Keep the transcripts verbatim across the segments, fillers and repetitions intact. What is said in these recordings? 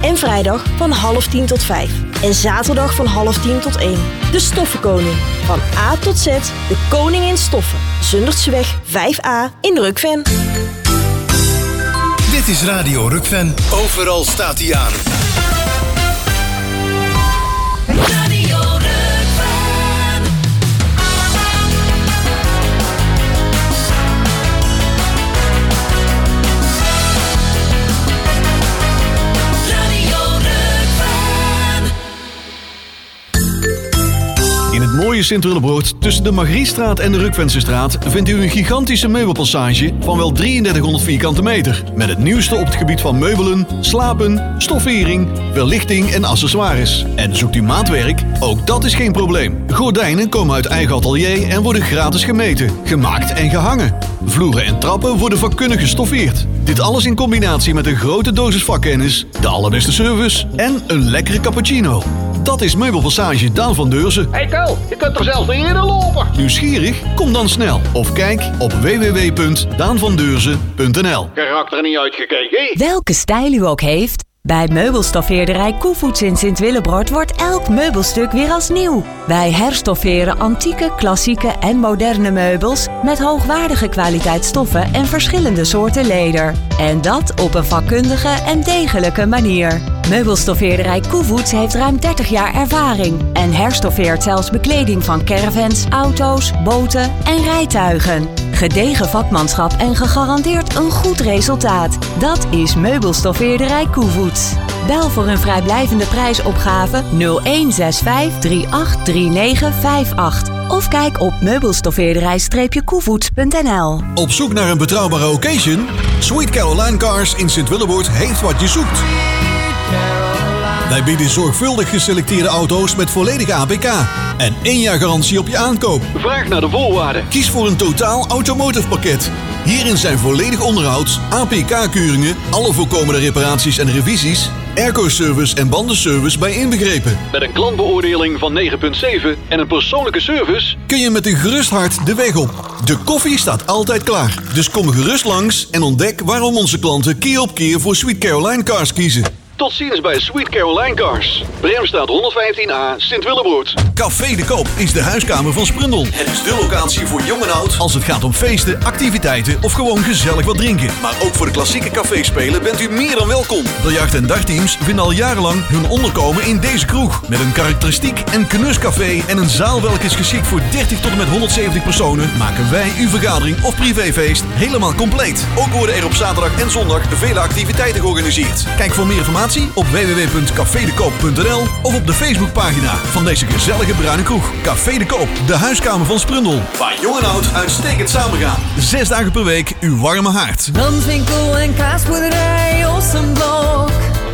en vrijdag van half tien tot vijf. En zaterdag van half tien tot één. De Stoffenkoning. Van A tot Z, de koning in stoffen. Zundertseweg vijf A in Rukven. Dit is Radio Rukven. Overal staat hij aan. Radio Rukven. In het mooie Sint-Willebroord, tussen de Margriestraat en de Rukvensestraat, vindt u een gigantische meubelpassage van wel drieëndertighonderd vierkante meter. Met het nieuwste op het gebied van meubelen, slapen, stoffering, verlichting en accessoires. En zoekt u maatwerk? Ook dat is geen probleem. Gordijnen komen uit eigen atelier en worden gratis gemeten, gemaakt en gehangen. Vloeren en trappen worden vakkundig gestoffeerd. Dit alles in combinatie met een grote dosis vakkennis, de allerbeste service en een lekkere cappuccino. Dat is Meubelpassage Daan van Deurzen. Hey Ko, je kunt er zelfs niet in lopen. Nieuwsgierig? Kom dan snel. Of kijk op w w w punt daan van deurzen punt n l. Geraakt er niet uitgekeken. Welke stijl u ook heeft, bij meubelstoffeerderij Koevoets in Sint-Willebroord wordt elk meubelstuk weer als nieuw. Wij herstofferen antieke, klassieke en moderne meubels met hoogwaardige kwaliteit stoffen en verschillende soorten leder. En dat op een vakkundige en degelijke manier. Meubelstoffeerderij Koevoets heeft ruim dertig jaar ervaring en herstoffeert zelfs bekleding van caravans, auto's, boten en rijtuigen. Gedegen vakmanschap en gegarandeerd een goed resultaat. Dat is Meubelstoffeerderij Koevoets. Bel voor een vrijblijvende prijsopgave nul een zes vijf drie acht drie negen vijf acht of kijk op meubelstoffeerderij koevoets punt n l. Op zoek naar een betrouwbare occasion? Sweet Caroline Cars in Sint-Willebroord heeft wat je zoekt. Wij bieden zorgvuldig geselecteerde auto's met volledige A P K en één jaar garantie op je aankoop. Vraag naar de voorwaarden. Kies voor een totaal automotive pakket. Hierin zijn volledig onderhoud, A P K-keuringen, alle voorkomende reparaties en revisies, airco-service en bandenservice bij inbegrepen. Met een klantbeoordeling van negen komma zeven en een persoonlijke service Kun je met een gerust hart de weg op. De koffie staat altijd klaar. Dus kom gerust langs en ontdek waarom onze klanten keer op keer voor Sweet Caroline Cars kiezen. Tot ziens bij Sweet Caroline Cars. Bremstraat honderdvijftien A, Sint-Willebroord. Café de Koop is de huiskamer van Sprundel. Het is de locatie voor jong en oud als het gaat om feesten, activiteiten of gewoon gezellig wat drinken. Maar ook voor de klassieke caféspelen bent u meer dan welkom. Biljart- en dartteams vinden al jarenlang hun onderkomen in deze kroeg. Met een karakteristiek en knus café en een zaal welke is geschikt voor dertig tot en met honderdzeventig personen, maken wij uw vergadering of privéfeest helemaal compleet. Ook worden er op zaterdag en zondag vele activiteiten georganiseerd. Kijk voor meer informatie op w w w punt café de koop punt n l of op de Facebookpagina van deze gezellige bruine kroeg. Café de Koop, de huiskamer van Sprundel. Waar jong en oud uitstekend samengaan. Zes dagen per week uw warme haard. Landwinkel en kaasboerderij Ossenblok.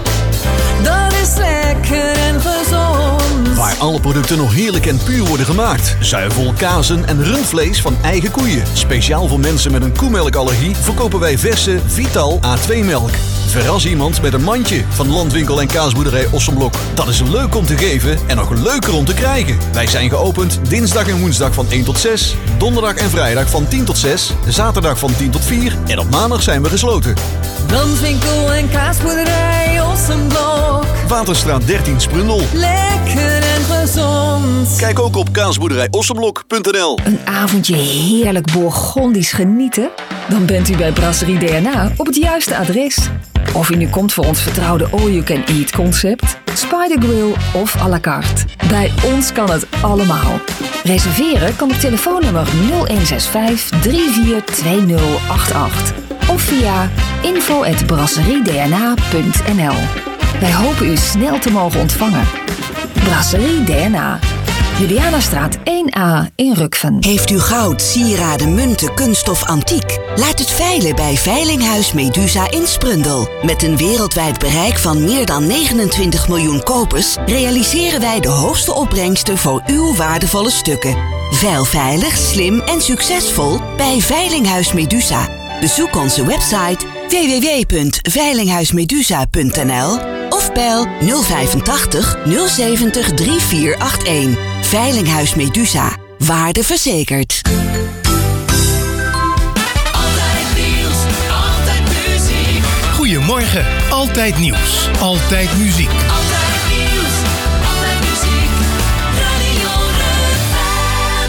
Dat is lekker en gezond. Waar alle producten nog heerlijk en puur worden gemaakt. Zuivel, kazen en rundvlees van eigen koeien. Speciaal voor mensen met een koemelkallergie verkopen wij verse Vital A twee melk. Verras iemand met een mandje van Landwinkel en kaasboerderij Ossenblok. Dat is leuk om te geven en nog leuker om te krijgen. Wij zijn geopend dinsdag en woensdag van één tot zes, donderdag en vrijdag van tien tot zes, zaterdag van tien tot vier en op maandag zijn we gesloten. Landwinkel en kaasboerderij Ossenblok. Waterstraat dertien Sprundel. Lekker en gezond. Kijk ook op kaasboerderij ossenblok punt n l. Een avondje heerlijk Bourgondisch genieten? Dan bent u bij Brasserie D N A op het juiste adres. Of u nu komt voor ons vertrouwde all-you-can-eat concept, Spider Grill of à la carte. Bij ons kan het allemaal. Reserveren kan op telefoonnummer nul een zes vijf drie vier twee nul acht acht of via info at brasserie d n a punt n l. Wij hopen u snel te mogen ontvangen. Brasserie D N A. Julianastraat één A in Rukven. Heeft u goud, sieraden, munten, kunststof, antiek? Laat het veilen bij Veilinghuis Medusa in Sprundel. Met een wereldwijd bereik van meer dan negenentwintig miljoen kopers realiseren wij de hoogste opbrengsten voor uw waardevolle stukken. Veil veilig, slim en succesvol bij Veilinghuis Medusa. Bezoek onze website w w w punt veilinghuismedusa punt n l of bel nul vijfentachtig nul zeventig drie vier acht een. Veilinghuis Medusa. Waarde verzekerd. Altijd nieuws, altijd muziek. Goedemorgen, al Altijd nieuws. Altijd muziek. Altijd nieuws, altijd muziek. Radio Rukven.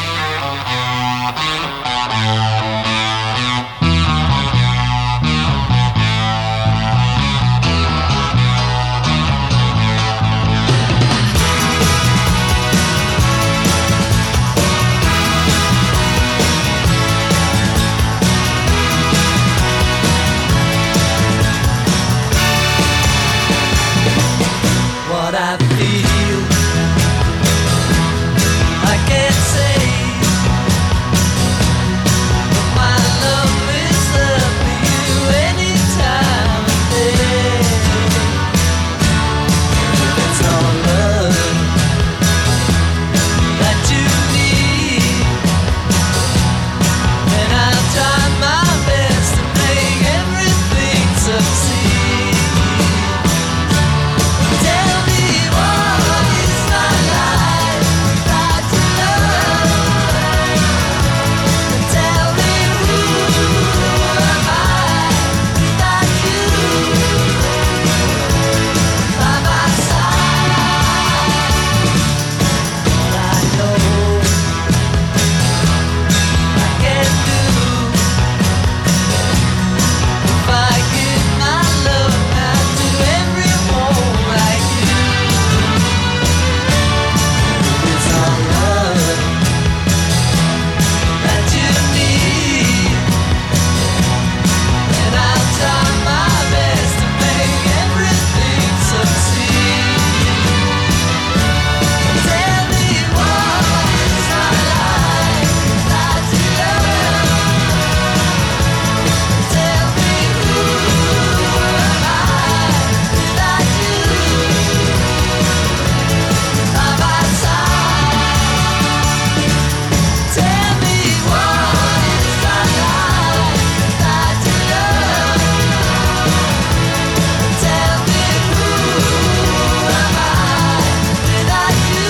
What I feel, I can't say. But my love is there for you anytime of day. It's all love that you need, and I'll try my best to make everything succeed. Tell me what is my life without your love? Tell me who am I without you by my side? All I know I can do if I give my love out to everyone like you. It's all love that you need, and I'll try my best to make everything succeed. Tell me what is my life without your love? Tell me who am I without you by my side? Tell me what is my life without your love? Tell me who am I without you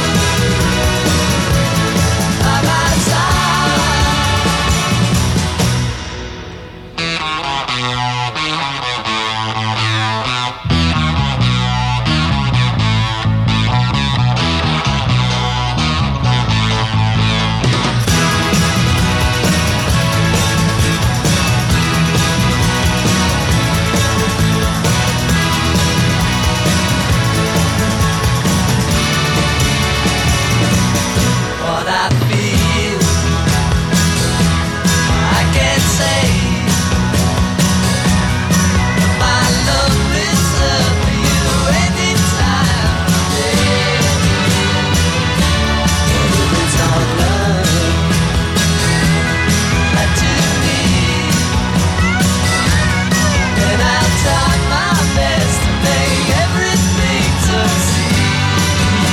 by my What I feel, I can't say. My love is there for you anytime of day. It's all love that you need, and I'll try my best to make everything succeed.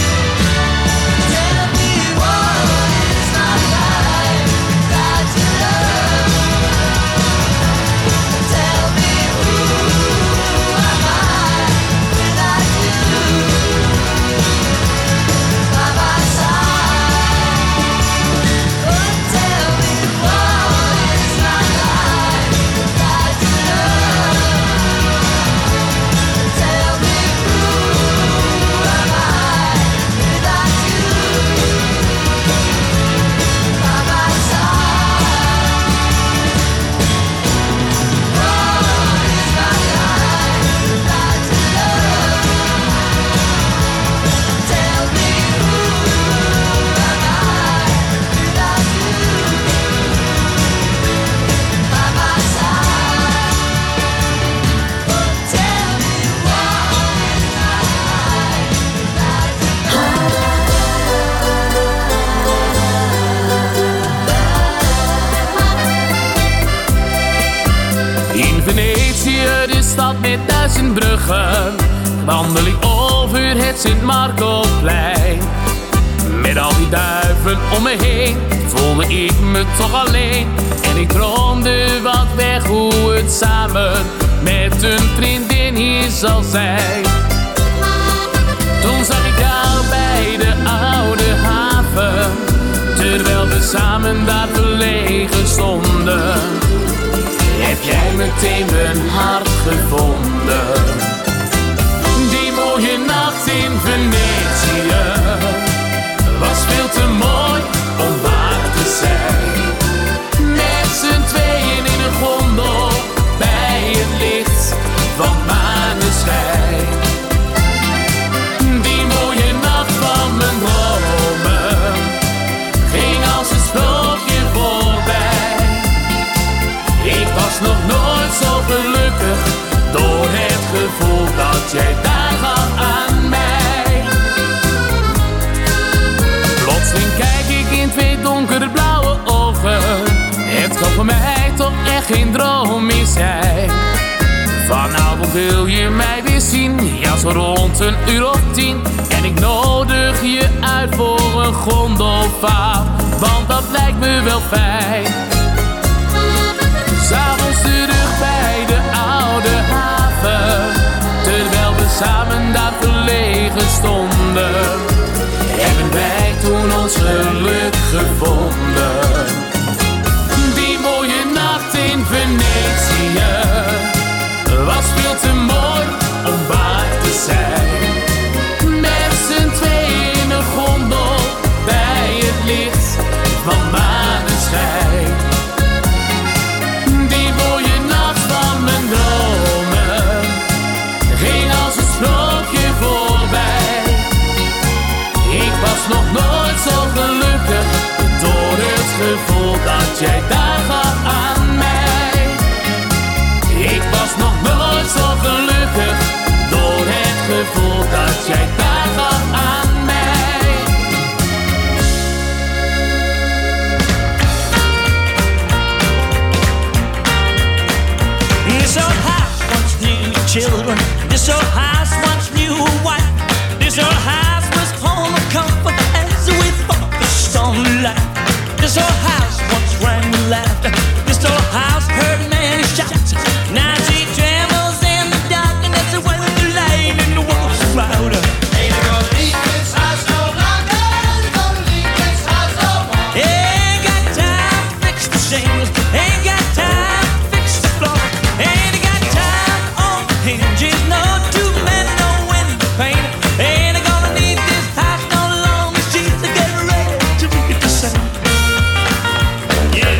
Tell me what is my life without your love? Tell me who am I without you by my side? Oh, tell me what is my life without your love? Tell me who am I without you by my side? What is my life without your love? Tell me who am I without you by my side? Oh, tell me what is my life without In Venetië, de stad met duizend bruggen, wandel ik over het Sint-Marco-plein. Met al die duiven om me heen, voelde ik me toch alleen. En ik droomde wat weg hoe het samen met een vriendin hier zal zijn. Toen zag ik jou bij de oude haven, terwijl we samen daar verlegen stonden. heb jij meteen mijn hart gevonden. Die mooie nacht in Venetië was veel te mooi om waar te zijn. Met z'n tweeën in een gondel bij het licht van maneschijn. Die mooie nacht van mijn dromen ging als een sprookje voorbij. Ik was nog nooit zo gelukkig door het gevoel dat jij daar gaf aan mij. Plotseling kijk ik in twee donkere blauwe ogen. Het kan voor mij toch echt geen droom meer zijn. Vanavond wil je mij weer zien, ja zo rond een uur of tien. En ik nodig je uit voor een gondelvaart, want dat lijkt me wel fijn. S'avonds terug bij de oude haven, terwijl we samen daar verlegen stonden, hebben wij toen ons geluk gevonden. Die mooie nacht in Venetië was veel te mooi om waar te zijn. Met z'n tweeën in een gondel bij het licht van maneschijn. Die mooie nacht van mijn dromen ging als een sprookje voorbij. Ik was nog nooit zo gelukkig door het gevoel dat jij daar gaf aan mij. Ik was nog nooit zo gelukkig door het gevoel dat jij daar gaf aan mij. This old house once knew children. This old house once knew a wife. This old house was home of comfort as we focused on life. This old house once rang with laughter. This old house heard many shots. Now she trembles in the darkness when the light in the walls is louder. Ain't gonna leave this house no longer. Ain't gonna leave this house no more. Ain't got time to fix the shingles. Ain't got time to fix the floor. Ain't got time on the hinges. No two men, no window pane. Ain't gonna need this house no longer. She's getting ready to get the same. Yeah.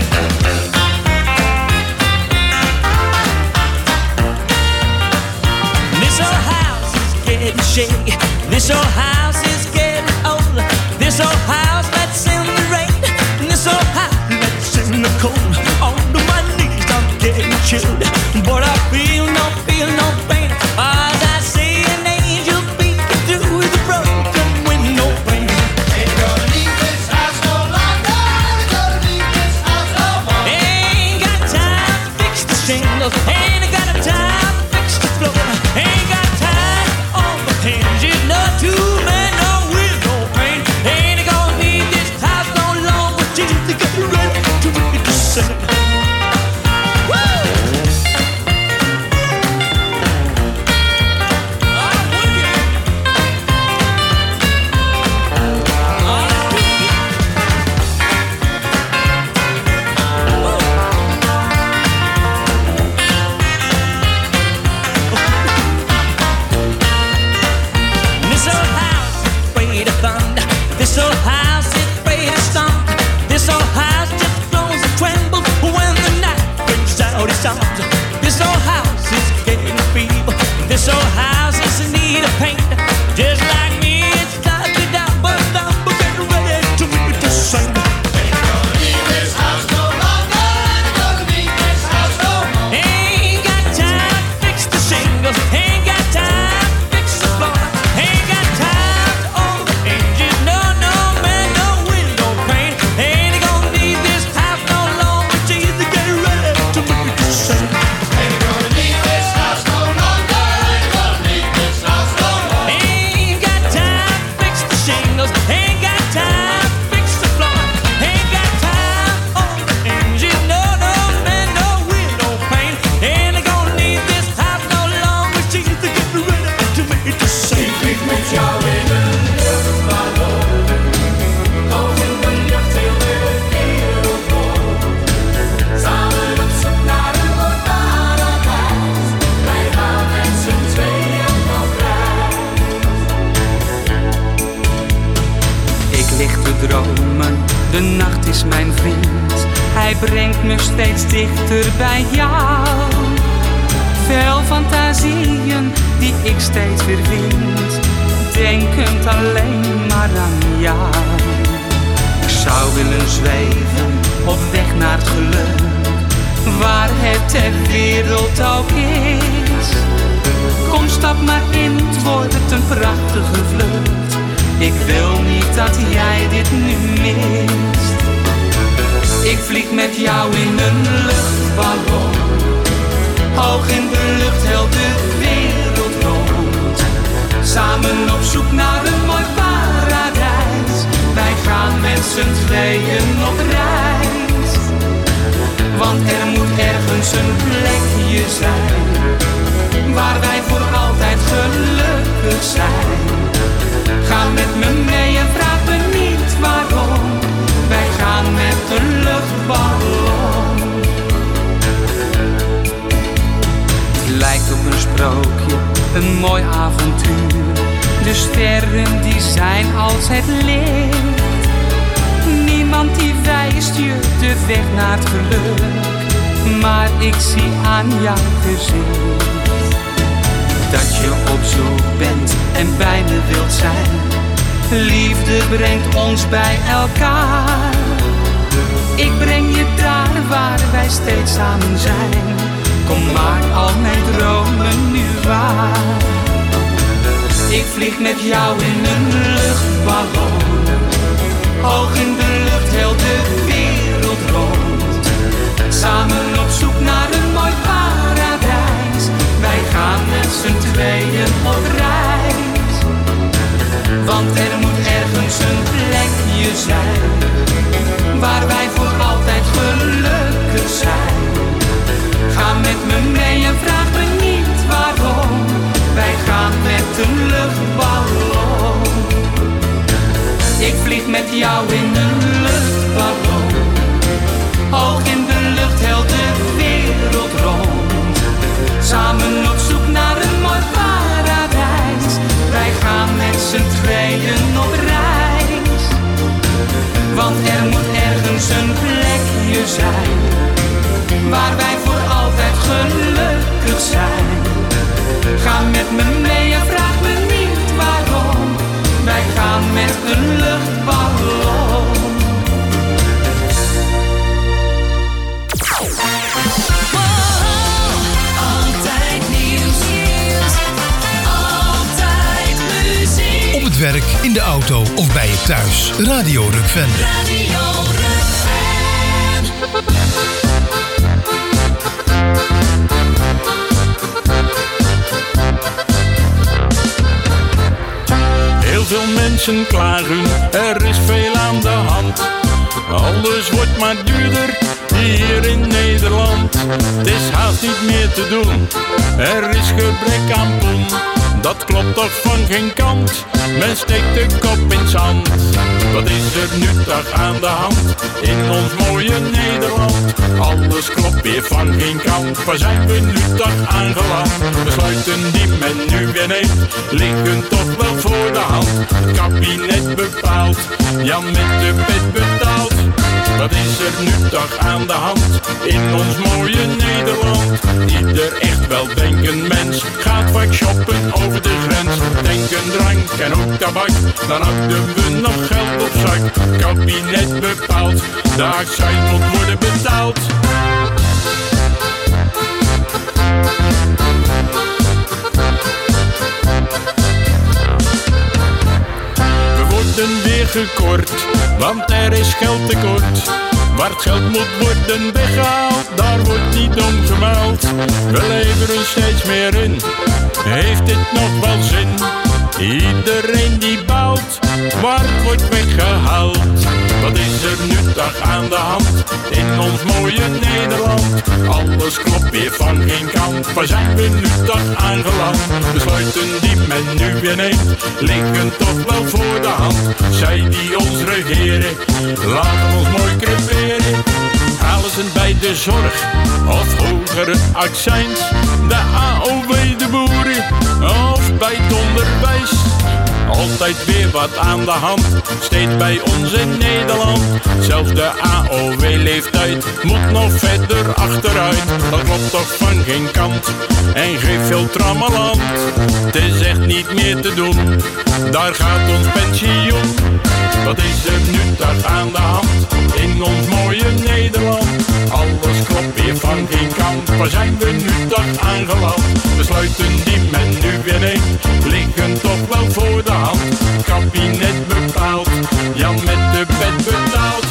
This old house is getting shaky. This old house is getting old. This old house lets in the rain. And this old house lets in the cold. Under my knees I'm getting chilled, but I feel no, feel no pain. As I see an angel peeking through the broken window pane. Ain't gonna leave this house no longer. Ain't gonna leave this house no more. Ain't got time to fix the shingles. Ain't got time to fix the floor. Ain't got time on the hinges. No two men, no is mijn vriend, hij brengt me steeds dichter bij jou. Veel fantasieën die ik steeds weer vind, denkend alleen maar aan jou. Ik zou willen zweven op weg naar het geluk, waar het ter wereld ook is. Kom, stap maar in, het wordt een prachtige vlucht. Ik wil niet dat jij dit nu mist. Ik vlieg met jou in een luchtballon, hoog in de lucht, heel de wereld rond. Samen op zoek naar een mooi paradijs. Wij gaan met z'n tweeën op reis. Want er moet ergens een plekje zijn, waar wij voor altijd gelukkig zijn. Ga met me mee en vraag me niet waarom. Wij gaan met een luchtballon. Het lijkt op een sprookje, een mooi avontuur. De sterren die zijn als het licht. Niemand die wijst je de weg naar het geluk, maar ik zie aan jouw gezicht dat je op zoek bent en bij me wilt zijn. Liefde brengt ons bij elkaar. Ik breng je daar waar wij steeds samen zijn. Kom, maak al mijn dromen nu waar. Ik vlieg met jou in een luchtballon, hoog in de lucht, heel de wereld rond. Samen op zoek naar een mooi paradijs. Wij gaan met z'n tweeën op reis. Want er moet ergens een plekje zijn, waar wij voor altijd gelukkig zijn. Ga met me mee en vraag me niet waarom. Wij gaan met een luchtballon. Ik vlieg met jou in een luchtballon, hoog in de lucht, heel de wereld rond. Samen op zoek naar een mooi paradijs. Wij gaan met z'n tweeën op reis. Want er moet ergens een plekje zijn, waar wij voor altijd gelukkig zijn. Ga met me mee en vraag me niet waarom. Wij gaan met een luchtballon. Altijd nieuws, altijd muziek. Op het werk, in de auto of bij je thuis. Radio Rukven. Radio Rukven. Heel veel mensen klagen, er is veel aan de hand. Alles wordt maar duurder hier in Nederland. Het is haast niet meer te doen, er is gebrek aan poen. Dat klopt toch van geen kant, men steekt de kop in zand. Wat is er nu toch aan de hand in ons mooie Nederland? Alles klopt weer van geen kant, waar zijn we nu toch aangeland? Besluiten die men nu weer neemt, liggen toch wel voor de hand. Het kabinet bepaalt, ja met de pet betaalt. Wat is er nu toch aan de hand in ons mooie Nederland? Ieder echt weldenkend mens gaat vaak shoppen over de grens. Denken drank en ook tabak, dan houden we nog geld op zak. Kabinet bepaalt, de accijns moet worden betaald. We worden weer gekort, want er is geldtekort. Waar het geld moet worden weggehaald, daar wordt niet om gemeld. We leveren steeds meer in, heeft dit nog wel zin? Iedereen die baalt, waar het wordt weggehaald. Wat is er nu toch aan de hand in ons mooie Nederland? Alles klopt weer van geen kant, waar zijn we nu toch aangeland? Besluiten die men nu weer neemt, liggen toch wel voor de hand. Zij die ons regeren, laten ons mooi creperen. Halen ze bij de zorg of hogere accijns, de A O W de boeren of bij het onderwijs altijd weer wat aan de hand. Steeds bij ons in Nederland. Zelfs de A O W-leeftijd moet nog verder achteruit. Dat klopt toch van geen kant en geeft veel trammeland. Het is echt niet meer te doen, daar gaat ons pensioen. Wat is er nu toch aan de hand in ons mooie Nederland? Alles klopt weer van geen kant, waar zijn we nu toch aangeland? Besluiten die men nu weer neemt, liggen toch wel voor de hand. Het kabinet bepaalt, Jan met de pet betaalt.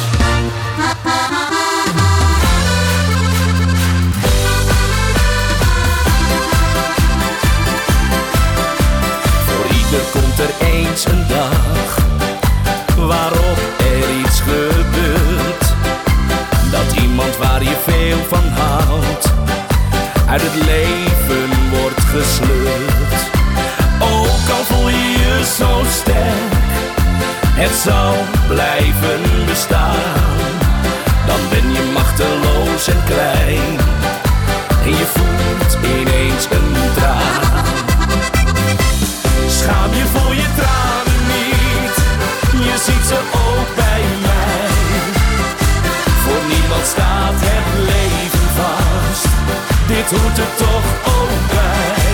Voor ieder komt er eens een dag waarop er iets gebeurt, dat iemand waar je veel van houdt uit het leven wordt gesleurd. Ook al voel je je zo sterk, het zal blijven bestaan. Dan ben je machteloos en klein en je voelt ineens een traan. Schaam je voor je tranen niet, je ziet ze ook bij mij. Voor niemand staat het leven vast, dit hoort er toch ook bij.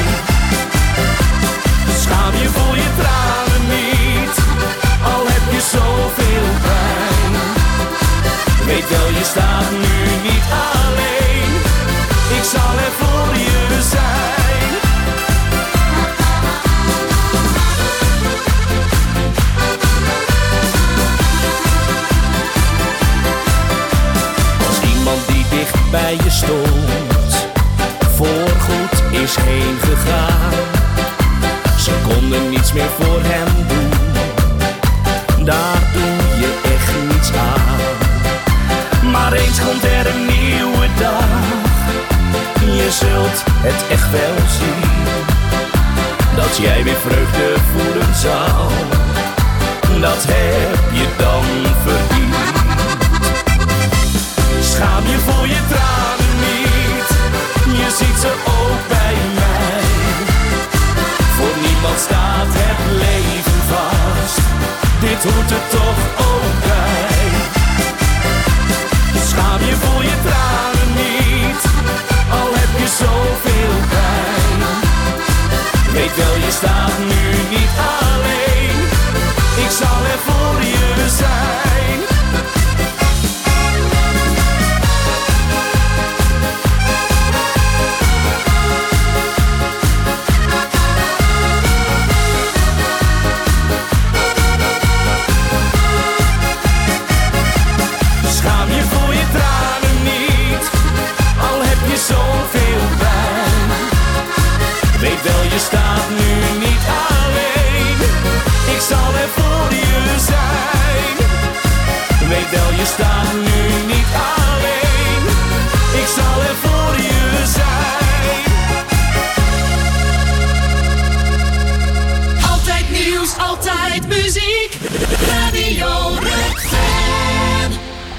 Schaam je voor je tranen niet, al heb je zoveel pijn. Weet wel, je staat nu niet alleen, ik zal er voor je zijn. Als iemand die dicht bij je stond voorgoed is heen gegaan, ze konden niets meer voor hem doen, daar doe je echt niets aan. Maar eens komt er een nieuwe dag, je zult het echt wel zien, dat jij weer vreugde voelen zal, dat heb je dan verdiend. Schaam je voor je tranen niet, je ziet ze ook bij mij. Voor niemand staat het leven vast, dit hoort er toch ook bij. Schaam je voor je tranen niet, al heb je zoveel pijn. Weet wel, je staat nu niet alleen, ik zal er voor je zijn. Je staat nu niet alleen, ik zal er voor je zijn. Weet wel, je staat nu niet alleen, ik zal er voor je zijn. Altijd nieuws, altijd muziek, Radio Rukven.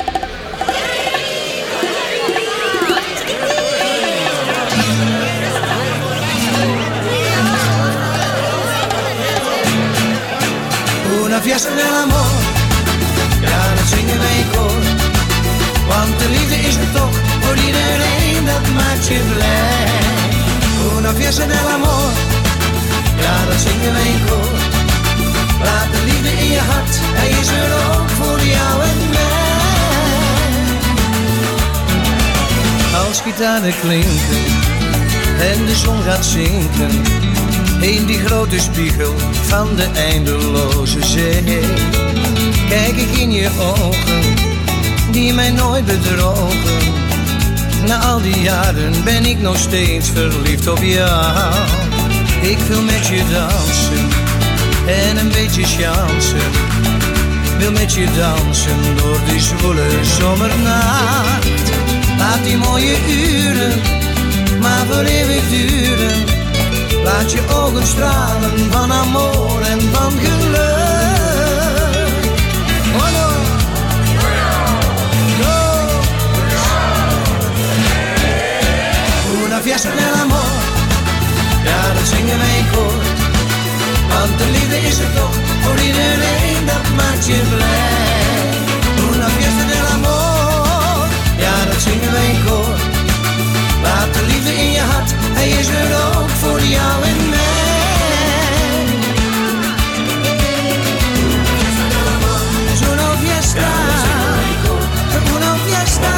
Una fiesta dell'amor, ja dat zingen wij in koor. Want de liefde is er toch voor iedereen, dat maakt je blij. Una fiesta dell'amor, ja dat zingen wij in koor. Laat de liefde in je hart, hij is er ook voor jou en mij. Als gitaren klinken en de zon gaat zinken in die grote spiegel van de eindeloze zee, kijk ik in je ogen, die mij nooit bedrogen. Na al die jaren ben ik nog steeds verliefd op jou. Ik wil met je dansen en een beetje chansen. Wil met je dansen door die zwoele zomernacht. Laat die mooie uren maar voor eeuwig duren. Laat je ogen stralen van amor en van geluk. Oh no. Go. Una fiesta dell'amor, ja dat zingen wij in koor. Want de liefde is er toch maakt je blij. Una fiesta del amor, ja dat zingen wij in koor. Laat de liefde in je hart, hij is er ook voor jou en mij. Es una fiesta, una fiesta.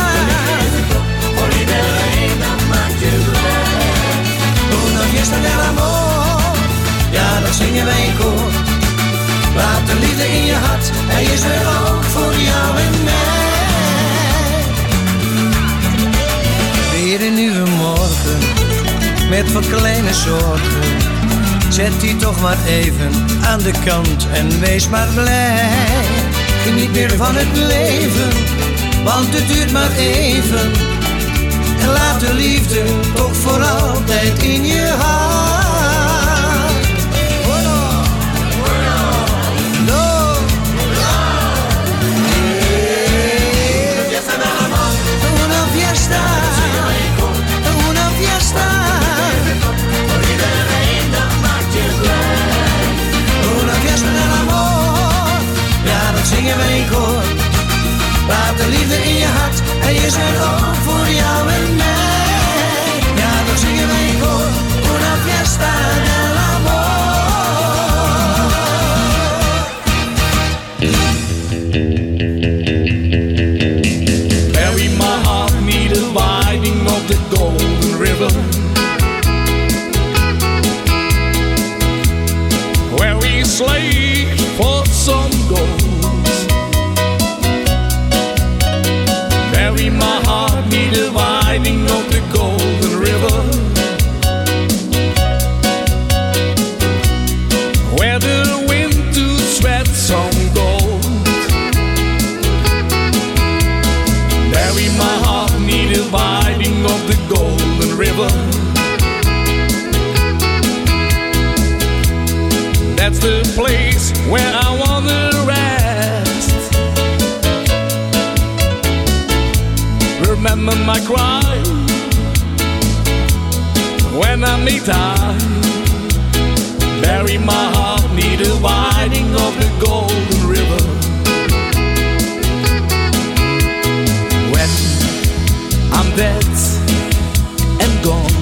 Una fiesta del amor, ja dat zingen wij in koor. Laat de liefde in je hart, hij is er ook voor jou en mij. Weer een nieuwe morgen, met wat kleine zorgen. Zet die toch maar even aan de kant en wees maar blij. Geniet meer van het leven, want het duurt maar even. En laat de liefde toch voor altijd in je hart. Zingen wij in koor. Laat de liefde in je hart, hij is er ook voor jou en mij. Ja, dat zingen wij in koor. Una fiesta del amor. Bury my heart near the winding of the Golden River, where we slave for some gold. Bury my heart near the winding of the Golden River, where the wind to sweat some gold. Bury my heart near the winding of the Golden River. That's the place where I wanna rest. Remember my cry when I may die. Bury my heart near the winding of the Golden River. When I'm dead and gone,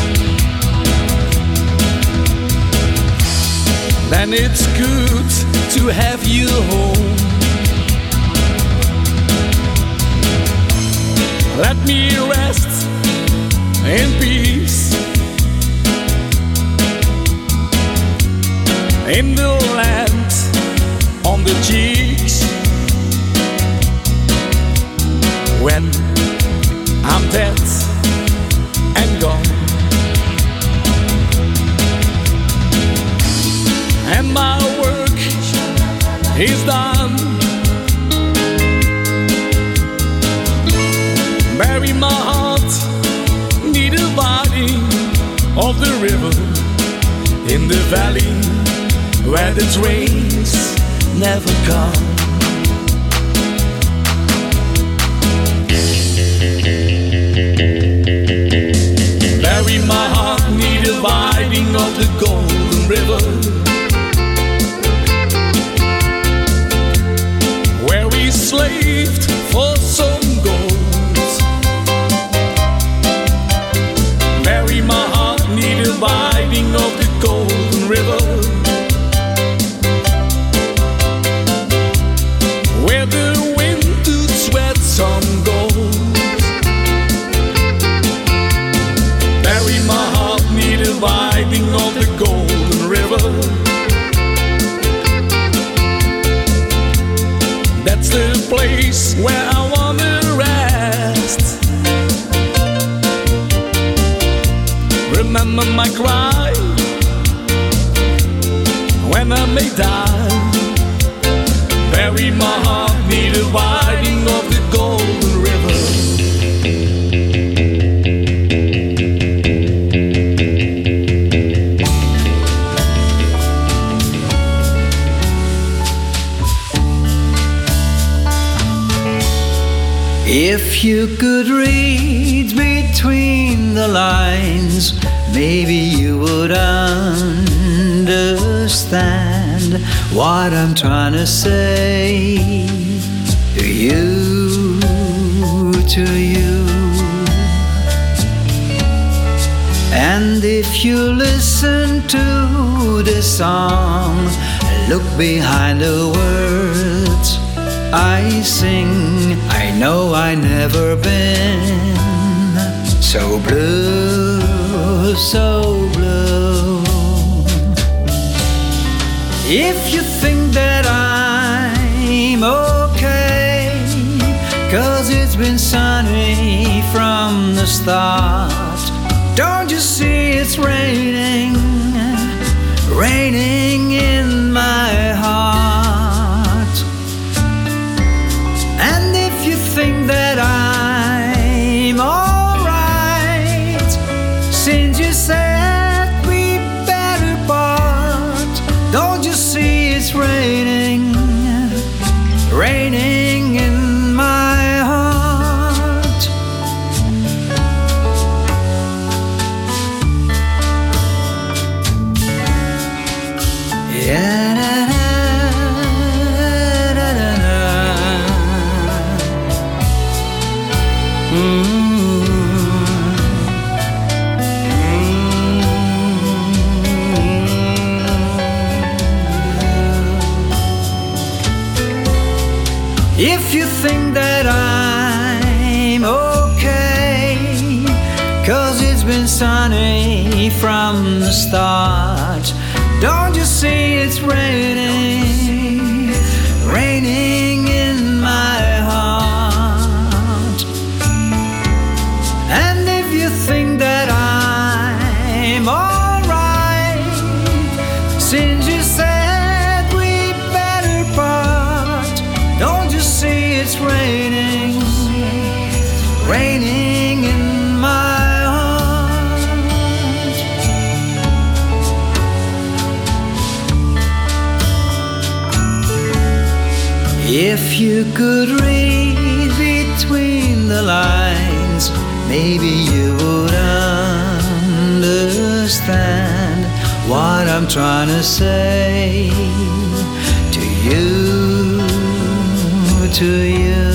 then it's good to have you home. Let me rest in peace in the land on the cheeks. When I'm dead and gone, and my work is done, bury my heart near the body of the river, in the valley where the trains never come. Bury my heart near the winding of the Golden River, where we slaved for some gold. Bury my heart near the winding of the Golden River, where the wind to sweat some gold. Bury my heart near the winding of the Golden River. That's the place where I wanna rest. Remember my cry when I may die. Bury my heart near the winding of the Golden River. If you could read between the lines, maybe you would understand understand what I'm trying to say to you, to you. And if you listen to the song, look behind the words I sing. I know I never been so blue, so blue. If you think that I'm okay, 'cause it's been sunny from the start, don't you see it's raining, raining in my heart? And if you think that I'm alright, since you said we better part, don't you see it's raining, raining in my heart? Yeah. If you think that I'm okay, 'cause it's been sunny from the start, don't you see it's raining, raining in my heart? And if you think that I'm alright, since you said we better part, don't you see it's raining, raining in my heart? If you could read between the lines, maybe you would understand what I'm trying to say to you, to you.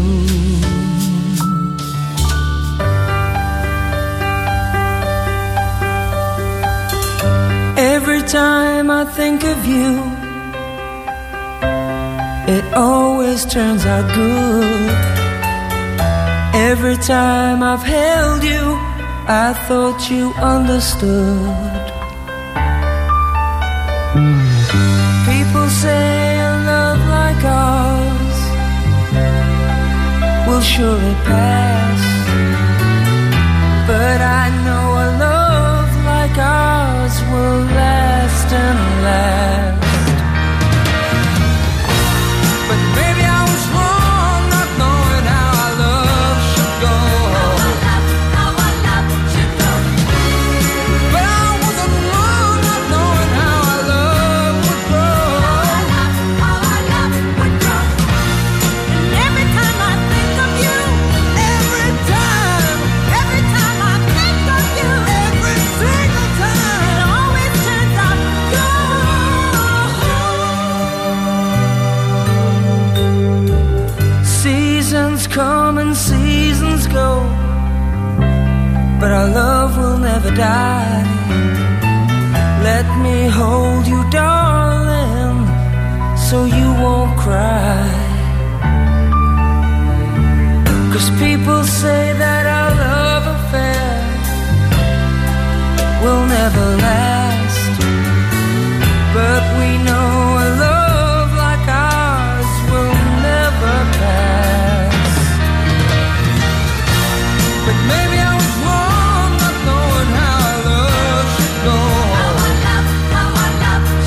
Every time I think of you, it always turns out good. Every time I've held you, I thought you understood. People say a love like ours will surely pass, but I know a love like ours will last and last. But maybe I was wrong not knowing how our love should go. How our love should go. But I wasn't wrong not knowing how our love would grow. How our love would grow. And every time I think of you, every time, every time I think of you, every single time, it always turns out good. Seasons come and seasons go, but our love will never die. Let me hold you, darling, so you won't cry. 'Cause people say that our love affair will never last, but we know a love like ours will never pass. But maybe I was wrong not knowing how our love should go. How our love, how our love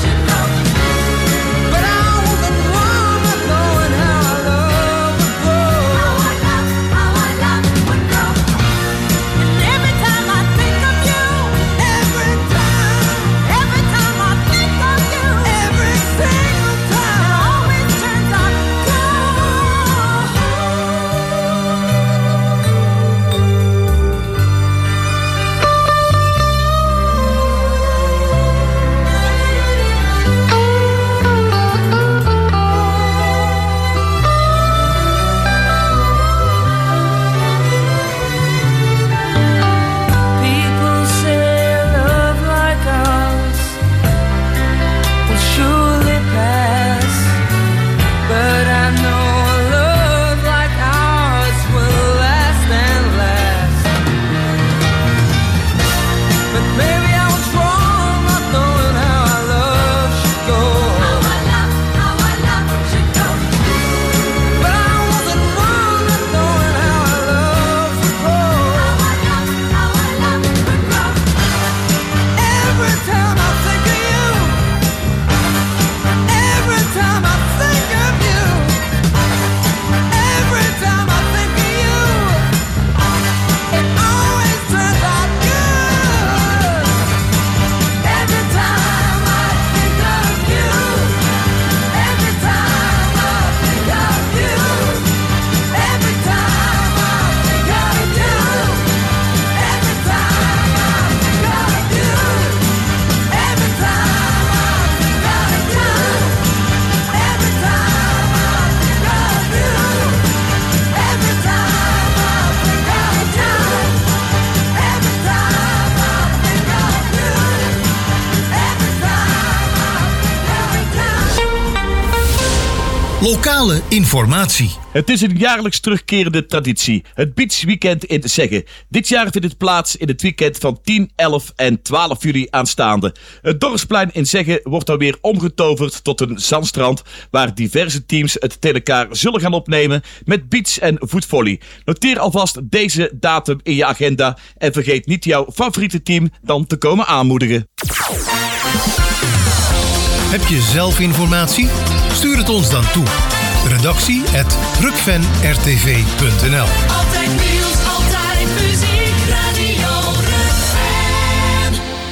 will surely pass. But I know a love like ours will last and last. But maybe I was wrong not knowing how our love should go. How our love, how our love should go. But I wasn't wrong not knowing how our love would grow. How our love, how our love would grow. Every time I think of you, every time I think of you, every time I think of you, it always turns out good. Every time I think of you, every time I think of you, every time I think of you, every time I think of you, every time I think of you, every time I think of you, every time I think of you, every time I think of you, every time. Lokale informatie. Het is een jaarlijks terugkerende traditie. Het Beach Weekend in Zegge. Dit jaar vindt het plaats in het weekend van tien, elf en twaalf juli aanstaande. Het dorpsplein in Zegge wordt dan weer omgetoverd tot een zandstrand, waar diverse teams het tegen elkaar zullen gaan opnemen met beach- en voetvolley. Noteer alvast deze datum in je agenda en vergeet niet jouw favoriete team dan te komen aanmoedigen. Heb je zelf informatie? Stuur het ons dan toe. Redactie at rukven r t v punt n l. Altijd nieuws, altijd muziek, Radio Rukven.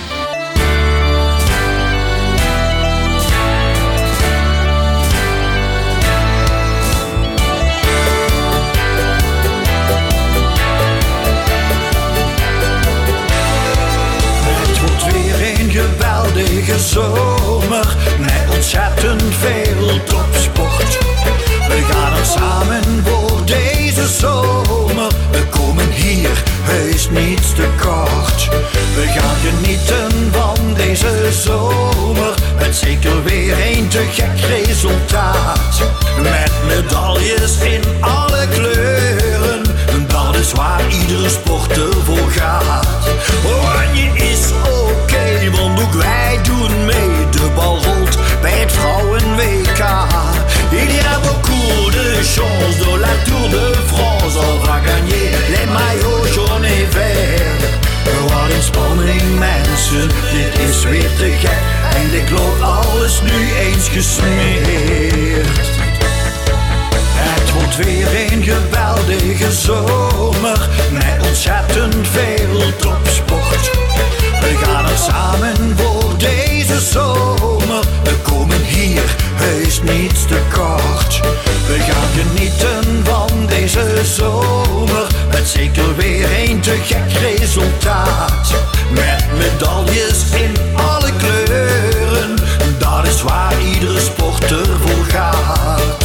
Het wordt weer een geweldige zomer met ontzettend veel topsport. We gaan er samen voor deze zomer. We komen hier heus niets tekort. We gaan genieten van deze zomer met zeker weer een te gek resultaat. Met medailles in alle kleuren, dat is waar iedere sporter voor gaat. Oranje is oké, want ook wij doen mee. De bal rolt bij het vrouwen-W K. Il y a beaucoup de chance de la Tour de France. On va gagner les maillots jaunes et verts. Wat een spanning mensen, dit is weer te gek. En ik geloof alles nu eens gesmeerd. Het wordt weer een geweldige zomer met ontzettend veel topsport. We gaan er samen voor deze zomer. We komen hier heus niets tekort. We gaan genieten van deze zomer met zeker weer een te gek resultaat. Met medailles in alle kleuren, dat is waar iedere sporter voor gaat.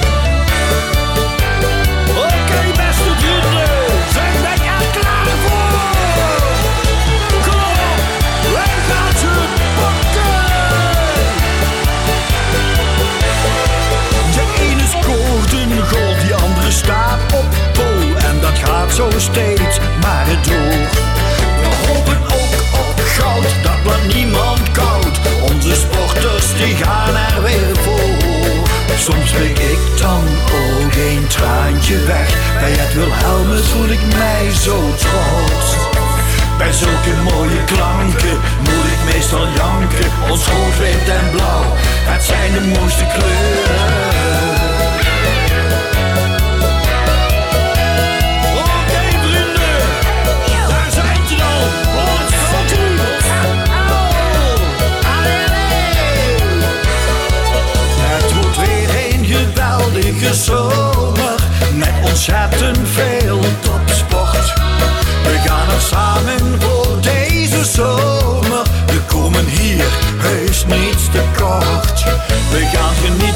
Oké, beste vrienden, zijn wij er klaar voor? Kom op, wij gaan ze pakken! De ene scoort een goal, die andere staat op pol. En dat gaat zo steeds maar door. We hopen ook op goud, dat blijft niemand koud. Onze sporters die gaan er weer voor. Soms pik ik dan ook een traantje weg. Bij het Wilhelmus voel ik mij zo trots. Bij zulke mooie klanken moet ik meestal janken. Ons rood, wit en blauw, het zijn de mooiste kleuren. Oké vrienden, daar zijn ze dan. Wat gaat u? Het wordt weer een geweldige zomer met ontzettend veel topsport. We gaan er samen voor deze zomer. We komen hier heus niets tekort. We gaan genieten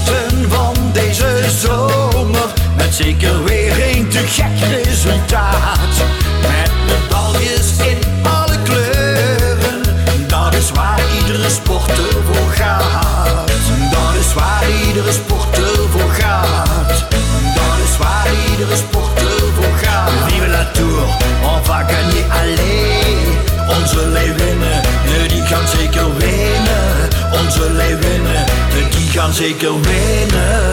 gaan zeker winnen.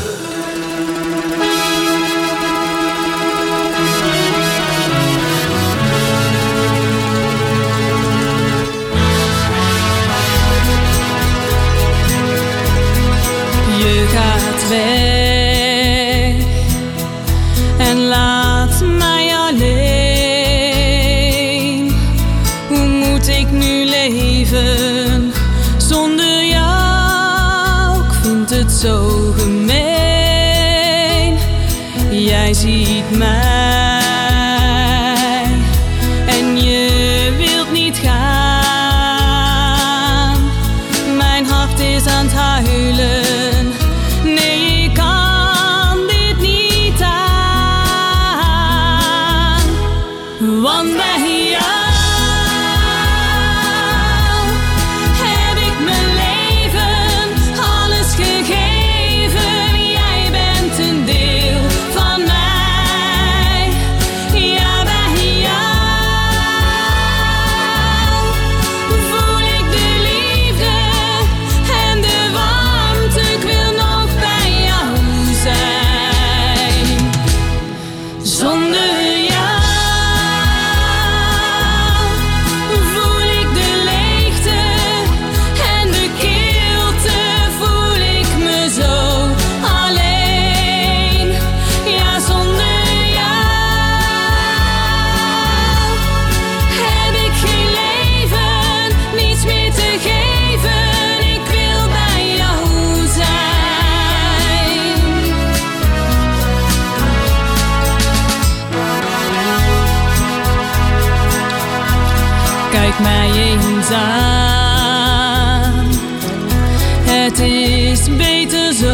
Je gaat weg en laat mij alleen. Hoe moet ik nu leven zonder jou? Ik vind het zo gemeen. Jij ziet mij en je wilt niet gaan. Mijn hart is aan het huilen. Nee, ik kan dit niet aan. Want bij jou heb ik mijn leven alles gegeven. Jij bent een deel van mij. Ja, bij jou voel ik de liefde en de warmte. Ik wil nog bij jou zijn. Zonder jou voel ik de leegte en de kilte. Voel ik me zo alleen. Ja, zonder jou heb ik geen leven, niets meer te geven. Ik wil bij jou zijn. Kijk mij eens aan. Het is beter zo.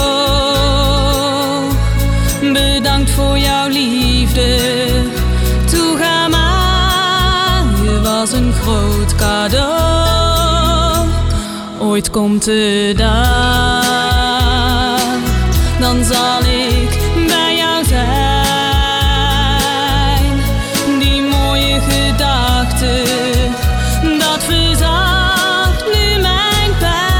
Bedankt voor jouw liefde. Toe ga maar, je was een groot cadeau. Ooit komt de dag, dan zal ik bij jou zijn. Die mooie gedachte, dat verzacht nu mijn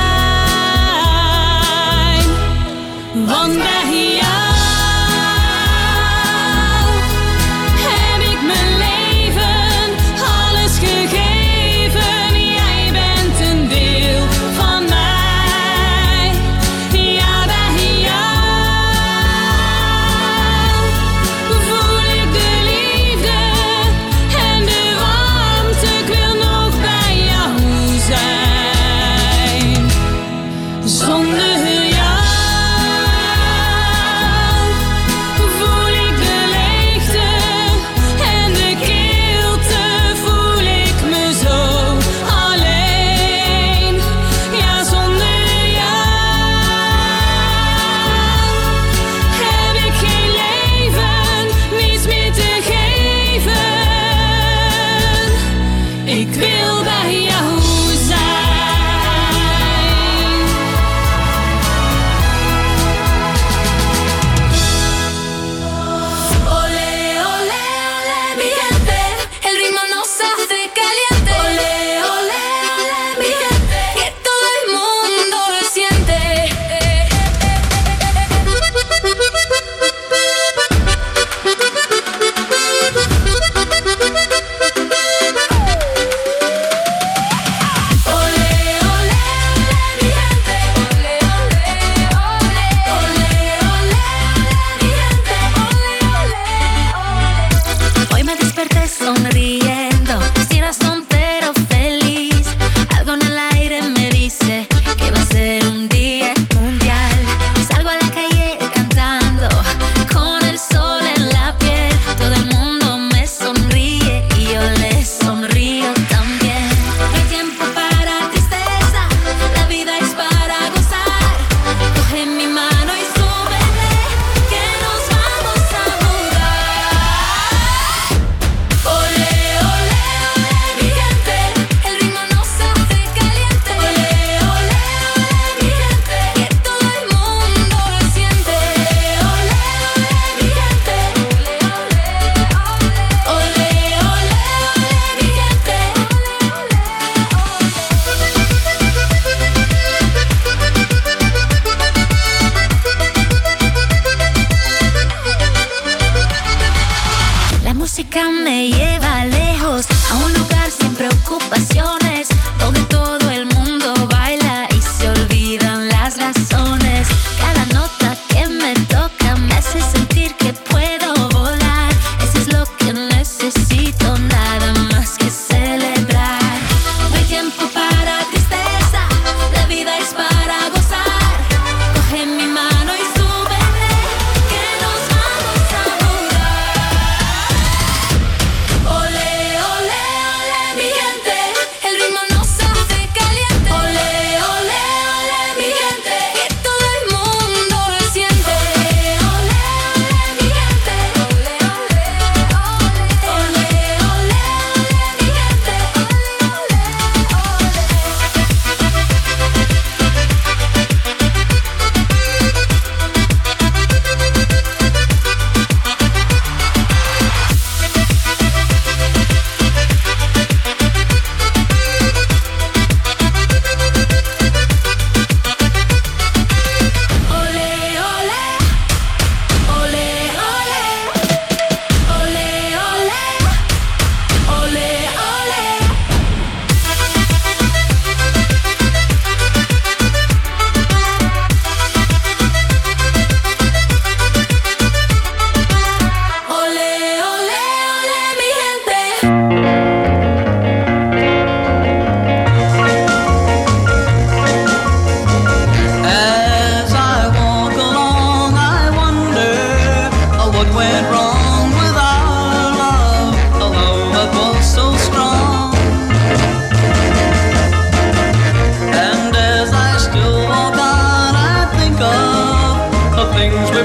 pijn. Want bij jou heb ik mijn leven alles gegeven. Jij bent een deel van mij. Ja, bij jou voel ik de liefde en de warmte. Ik wil nog bij jou zijn. Zonder jou voel ik de leegte en de kilte. Voel ik me zo alleen. Ja, zonder jou heb ik geen leven, niets meer te geven. Ik wil bij jou zijn.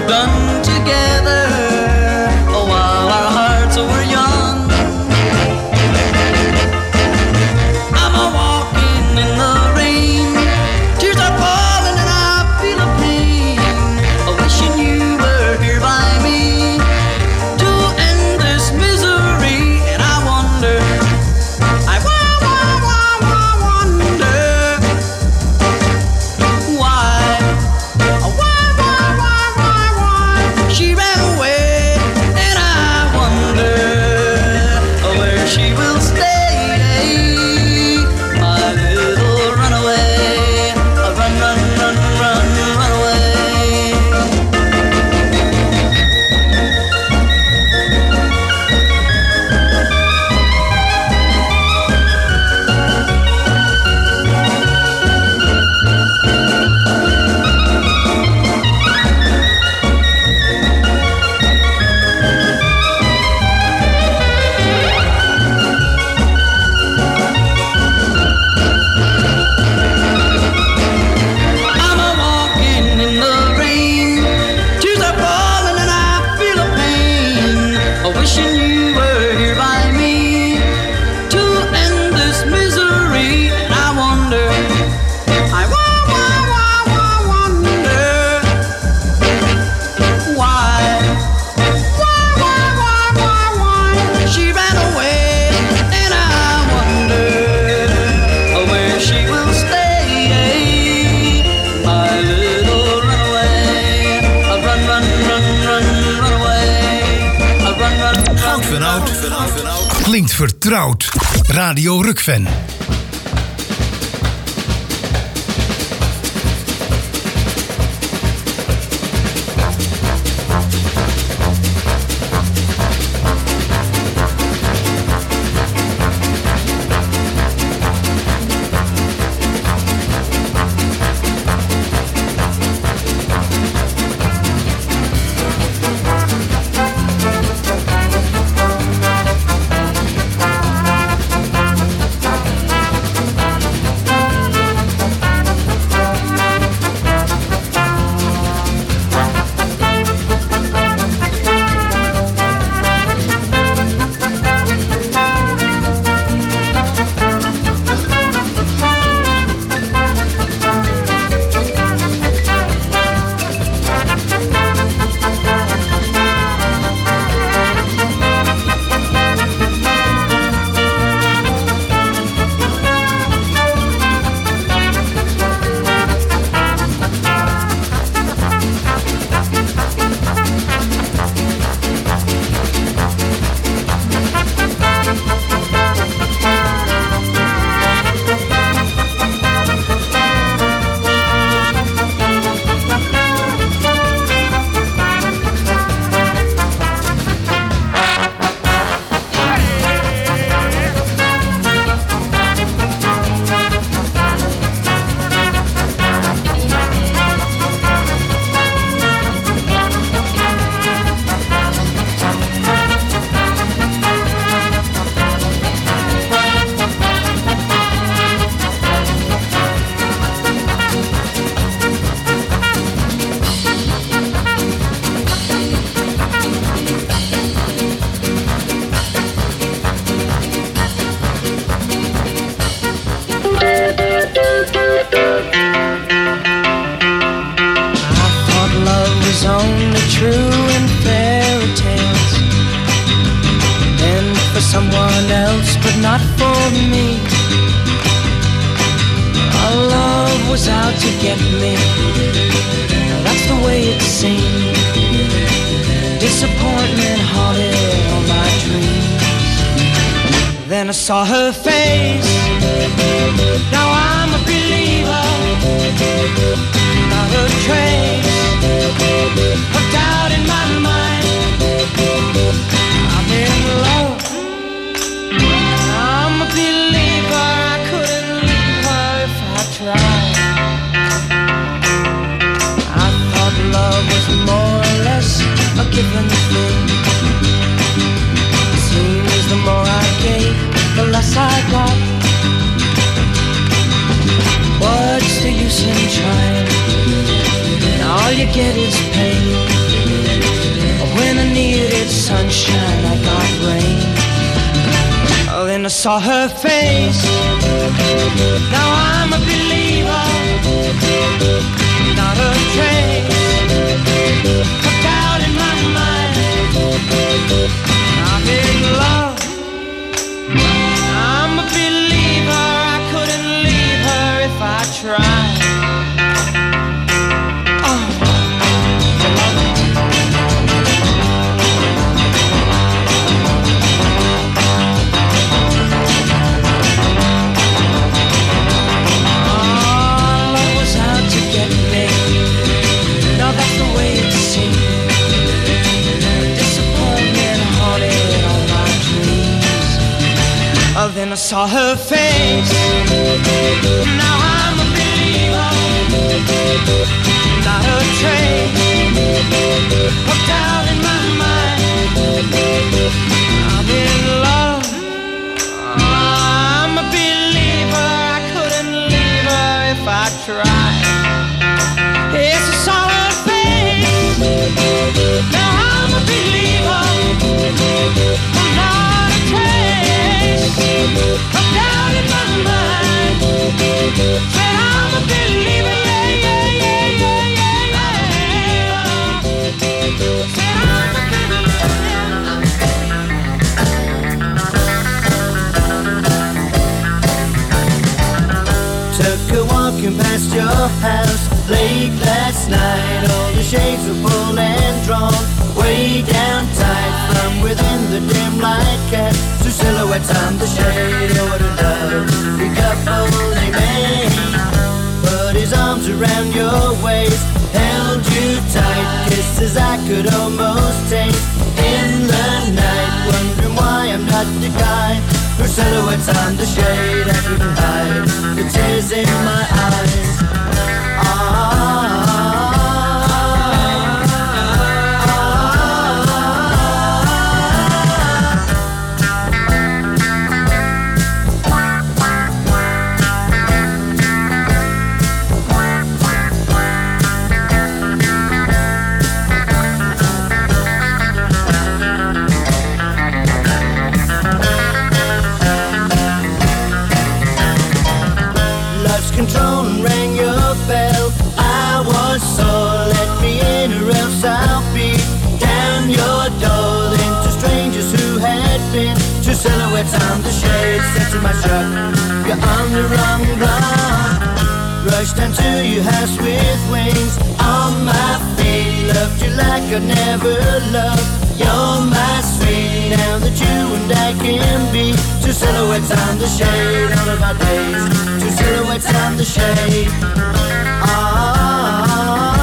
we've done together while our hearts were young. I'm a walking in the rain, tears are falling and I feel a pain, wishing you were here by me to end this misery. And I wonder, I wa- wa- wa- wa- wonder why, why, why, why, why, why she ran away. And I wonder where she will stay, my little runaway. Run, run, run, run, run away. I'm a walking in the rain, tears are falling and I feel a pain, wishing you were here by me to end this misery. And I wonder, I wa- wa- wa- wa- wonder why, why, why, why, why, why she ran away. And I wonder where she will stay, my little runaway. Run, run, run, run, run away. Run, run, run. Goud van oud klinkt vertrouwd. Radio Rukven. was only true in fairy tales, and for someone else, but not for me. Our love was out to get me, that's the way it seemed. Disappointment haunted all my dreams. Then I saw her face, now I'm a believer. Not a trace of doubt in my mind. I'm in love, I'm a believer. I couldn't leave her if I tried. I thought love was more or less a given thing. It seems the more I gave, the less I got. What's the use in trying? All you get is pain. sunshine, I got rain. Oh, then I saw her face. Now I'm a believer, not a trace of doubt in my mind. I'm in love. I'm a believer. I couldn't leave her if I tried. Then I saw her face. Now I'm a believer, not a trace of doubt in my mind. I'm in love. I'm a believer. I couldn't leave her if I tried. Yes, I saw her face. Now I'm a believer, not a trace of doubt in my mind. Said I'm a believer, yeah, yeah, yeah, yeah, yeah, yeah. Said I'm a believer. Took a walking past your house late last night. All the shades were pulled and drawn way down tight. From within the dim light cast two silhouettes on the shade. Oh, what a lovely couple they made. Put his arms around your waist, held you tight, kisses I could almost taste in the night. Wondering why I'm not the guy whose silhouettes on the shade I couldn't hide the tears in my eyes. Ah. Control and rang your bell. I was sore, let me in or else I'll be down your door. Then two strangers who had been two silhouettes on the shade said to my truck, you're on the wrong block. Rushed down to your house with wings on my feet. Loved you like I never loved. You're my sweet. Now that you and I can be two silhouettes on the shade all of our days. Two silhouettes on the shade. Ah.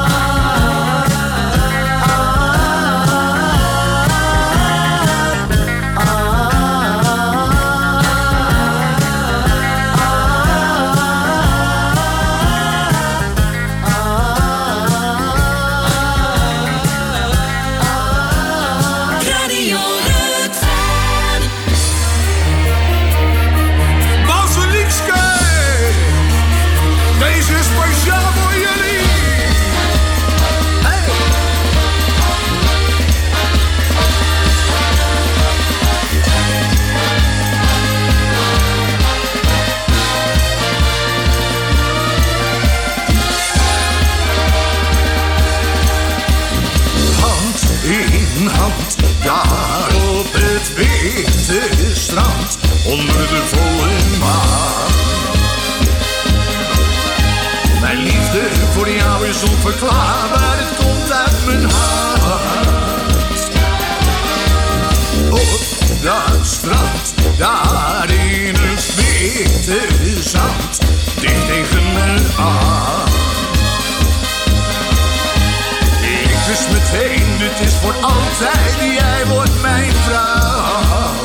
Daar op het witte strand, onder de volle maan. Mijn liefde voor jou is onverklaarbaar, het komt uit mijn hart. Op dat strand, daar in het witte zand, dicht tegen me aan. Ik wist meteen, dit is voor altijd, jij wordt mijn vrouw.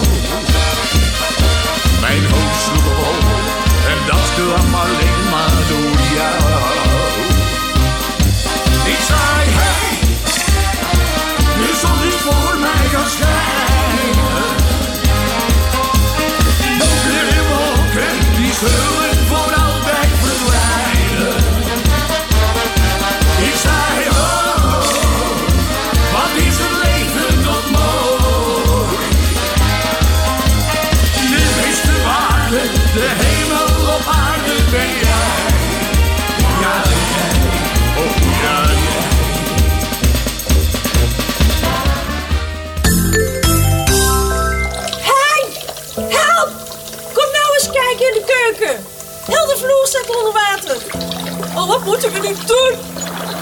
Mijn hoofd sloeg op hol en dat kwam alleen maar door jou. Ik zei, hey, nu zon niet voor mij kan schijnen. Donkere wolken, die zullen voor altijd verdwijnen. Ik zei, oh, wat is het leven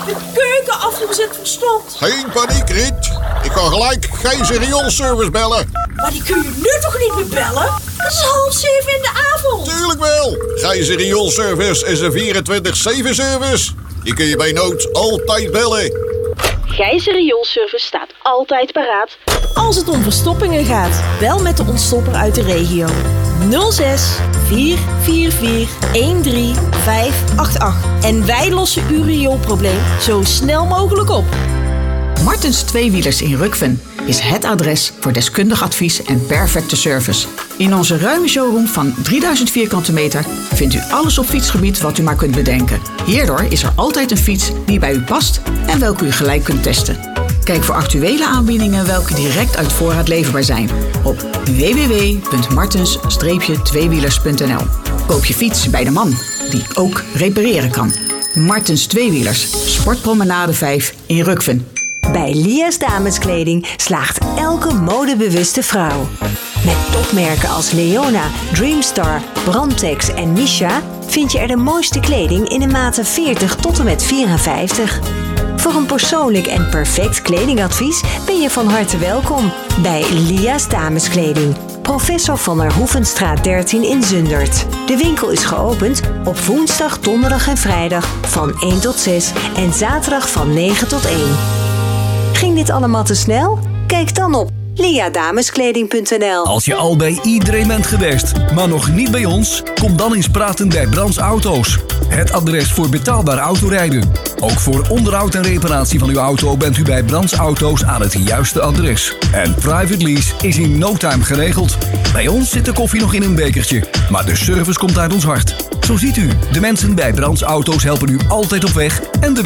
De keukenafval zit verstopt. Geen paniek, Riet. Ik ga gelijk Gijzer rioolservice bellen. Maar die kun je nu toch niet meer bellen? Het is half zeven in de avond. Tuurlijk wel. Gijzer rioolservice is een vierentwintig zeven service. Die kun je bij nood altijd bellen. Gijzer Rioolservice staat altijd paraat als het om verstoppingen gaat. Bel met de ontstopper uit de regio. nul zes vier vier vier een drie vijf acht acht. En wij lossen uw rioolprobleem zo snel mogelijk op. Martens Tweewielers in Rukven is het adres voor deskundig advies en perfecte service. In onze ruime showroom van drieduizend vierkante meter vindt u alles op fietsgebied wat u maar kunt bedenken. Hierdoor is er altijd een fiets die bij u past en welke u gelijk kunt testen. Kijk voor actuele aanbiedingen welke direct uit voorraad leverbaar zijn op w w w punt martens tweewielers punt n l. Koop je fiets bij de man die ook repareren kan. Martens Tweewielers, Sportpromenade vijf in Rukven. Bij Lia's Dameskleding slaagt elke modebewuste vrouw. Met topmerken als Leona, Dreamstar, Brandtex en Misha vind je er de mooiste kleding in de maten veertig tot en met vierenvijftig. Voor een persoonlijk en perfect kledingadvies ben je van harte welkom bij Lia's Dameskleding. Professor van der Hoevenstraat dertien in Zundert. De winkel is geopend op woensdag, donderdag en vrijdag van één tot zes en zaterdag van negen tot één. Ging dit allemaal te snel? Kijk dan op liadameskleding punt n l. Als je al bij iedereen bent geweest, maar nog niet bij ons, kom dan eens praten bij Brands Auto's. Het adres voor betaalbaar autorijden. Ook voor onderhoud en reparatie van uw auto bent u bij Brands Auto's aan het juiste adres. En private lease is in no time geregeld. Bij ons zit de koffie nog in een bekertje, maar de service komt uit ons hart. Zo ziet u, de mensen bij Brands Auto's helpen u altijd op weg en de